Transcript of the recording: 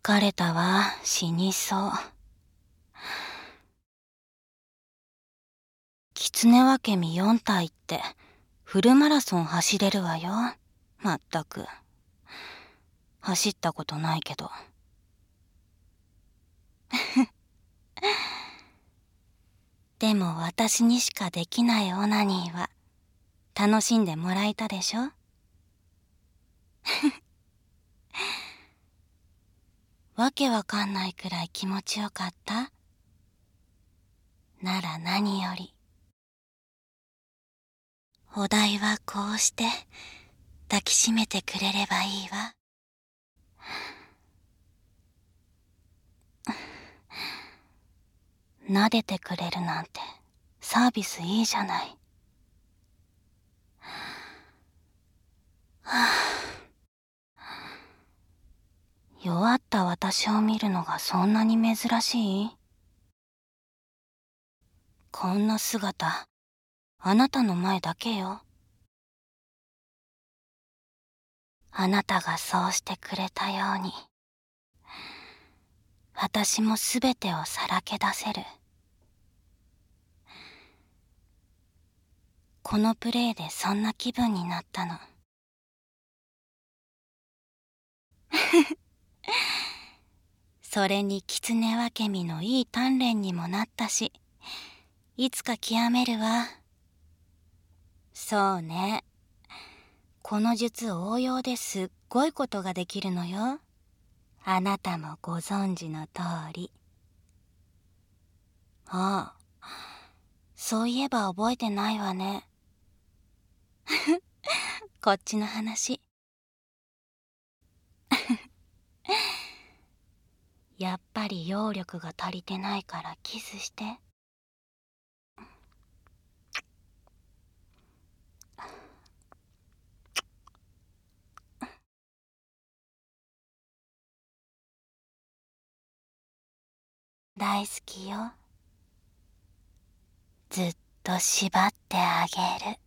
疲れたわ、死にそう。キツネワケミ4体ってフルマラソン走れるわよ。まったく。走ったことないけど。でも私にしかできないオナニーは楽しんでもらえたでしょ？わけわかんないくらい気持ちよかった？なら何より。お題はこうして抱きしめてくれればいいわ。撫でてくれるなんてサービスいいじゃない。弱った私を見るのがそんなに珍しい？こんな姿、あなたの前だけよ。あなたがそうしてくれたように、私もすべてをさらけ出せる。このプレイでそんな気分になったの。それにキツネワケミのいい鍛錬にもなったし、いつか極めるわ。そうね。この術応用ですっごいことができるのよ。あなたもご存知の通り。ああ、そういえば覚えてないわね。こっちの話。やっぱり揚力が足りてないからキスして。大好きよ。ずっと縛ってあげる。